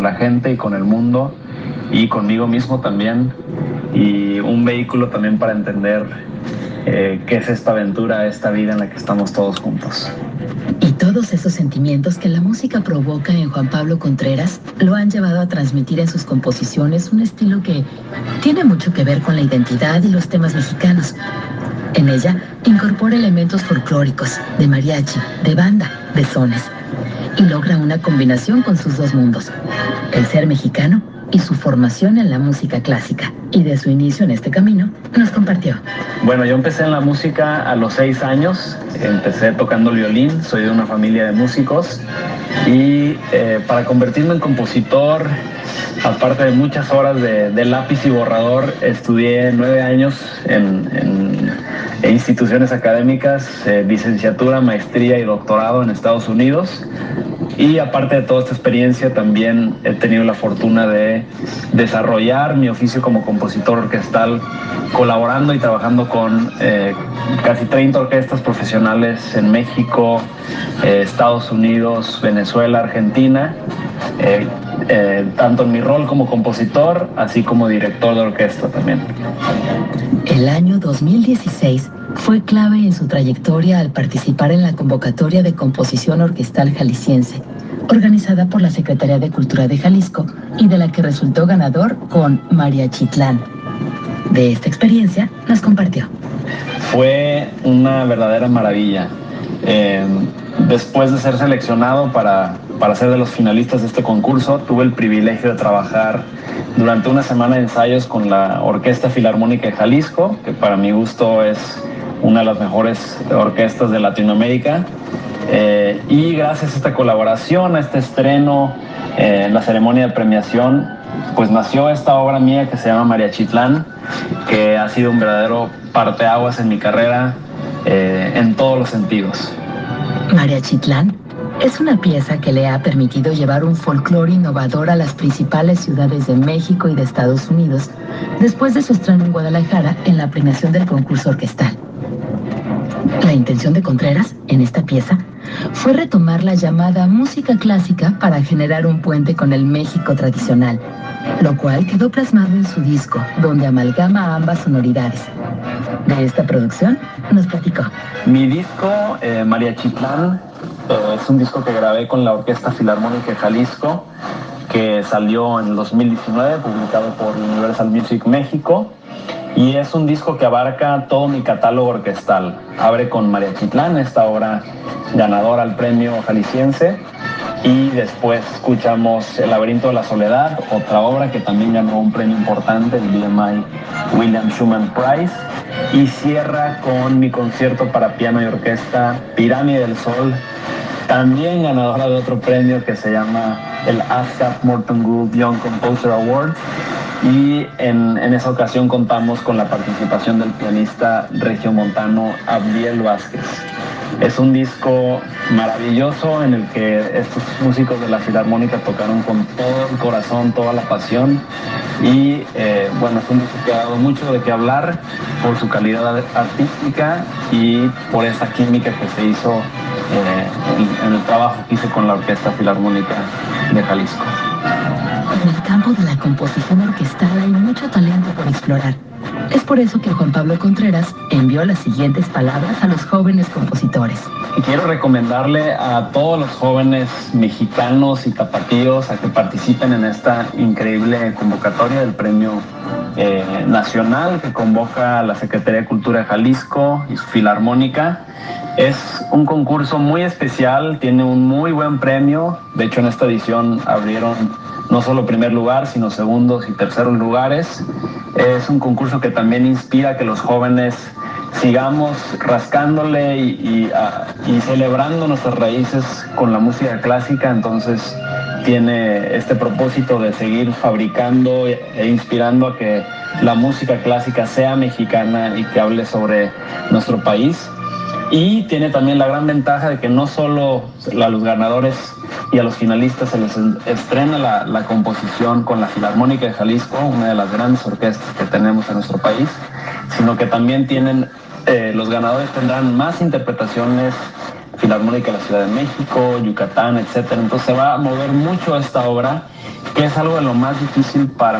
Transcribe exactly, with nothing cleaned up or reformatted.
la gente y con el mundo y conmigo mismo también, y un vehículo también para entender eh, qué es esta aventura, esta vida en la que estamos todos juntos. Y todos esos sentimientos que la música provoca en Juan Pablo Contreras lo han llevado a transmitir en sus composiciones un estilo que tiene mucho que ver con la identidad y los temas mexicanos. En ella incorpora elementos folclóricos, de mariachi, de banda, de sones, y logra una combinación con sus dos mundos, el ser mexicano y su formación en la música clásica. Y de su inicio en este camino, nos compartió. Bueno, yo empecé en la música a los seis años, empecé tocando el violín, soy de una familia de músicos, y eh, para convertirme en compositor, aparte de muchas horas de, de lápiz y borrador, estudié nueve años en, en, en instituciones académicas, eh, licenciatura, maestría y doctorado en Estados Unidos. Y aparte de toda esta experiencia, también he tenido la fortuna de desarrollar mi oficio como compositor orquestal, colaborando y trabajando con eh, casi treinta orquestas profesionales en México, eh, Estados Unidos, Venezuela, Argentina, eh, eh, tanto en mi rol como compositor, así como director de orquesta también. El año dos mil dieciséis fue clave en su trayectoria al participar en la convocatoria de composición orquestal jalisciense, organizada por la Secretaría de Cultura de Jalisco y de la que resultó ganador con Mariachitlán. De esta experiencia nos compartió. Fue una verdadera maravilla. Eh, después de ser seleccionado para, para ser de los finalistas de este concurso, tuve el privilegio de trabajar durante una semana de ensayos con la Orquesta Filarmónica de Jalisco, que para mi gusto es una de las mejores orquestas de Latinoamérica. Eh, y gracias a esta colaboración, a este estreno eh, en la ceremonia de premiación, pues nació esta obra mía que se llama Mariachitlán, que ha sido un verdadero parteaguas en mi carrera eh, en todos los sentidos. Mariachitlán es una pieza que le ha permitido llevar un folclore innovador a las principales ciudades de México y de Estados Unidos, después de su estreno en Guadalajara en la premiación del concurso orquestal. La intención de Contreras, en esta pieza, fue retomar la llamada música clásica para generar un puente con el México tradicional, lo cual quedó plasmado en su disco, donde amalgama ambas sonoridades. De esta producción nos platicó. Mi disco, eh, Mariachitlán, eh, es un disco que grabé con la Orquesta Filarmónica de Jalisco, que salió en el dos mil diecinueve, publicado por Universal Music México. Y es un disco que abarca todo mi catálogo orquestal. Abre con Mariachitlán, esta obra ganadora al premio jalisciense, y después escuchamos El laberinto de la soledad, otra obra que también ganó un premio importante, el B M I William Schumann Prize, y cierra con mi concierto para piano y orquesta Pirámide del Sol, también ganadora de otro premio que se llama el ASCAP Morton Gould Young Composer Award. Y en, en esa ocasión contamos con la participación del pianista regiomontano Abdiel Vázquez. Es un disco maravilloso en el que estos músicos de la Filarmónica tocaron con todo el corazón, toda la pasión, y eh, bueno, es un disco que ha dado mucho de qué hablar por su calidad artística y por esa química que se hizo eh, en, en el trabajo que hice con la Orquesta Filarmónica de Jalisco. En el campo de la composición orquestal hay mucho talento por explorar. Es por eso que Juan Pablo Contreras envió las siguientes palabras a los jóvenes compositores. Quiero recomendarle a todos los jóvenes mexicanos y tapatíos a que participen en esta increíble convocatoria del Premio eh, Nacional que convoca la Secretaría de Cultura de Jalisco y su Filarmónica. Es un concurso muy especial, tiene un muy buen premio. De hecho, en esta edición abrieron no solo primer lugar, sino segundos y terceros lugares. Es un concurso que también inspira a que los jóvenes sigamos rascándole y, y, uh, y celebrando nuestras raíces con la música clásica. Entonces tiene este propósito de seguir fabricando e inspirando a que la música clásica sea mexicana y que hable sobre nuestro país. Y tiene también la gran ventaja de que no solo a los ganadores y a los finalistas se les estrena la, la composición con la Filarmónica de Jalisco, una de las grandes orquestas que tenemos en nuestro país, sino que también tienen, eh, los ganadores tendrán más interpretaciones Filarmónica de la Ciudad de México, Yucatán, etcétera. Entonces se va a mover mucho esta obra, que es algo de lo más difícil para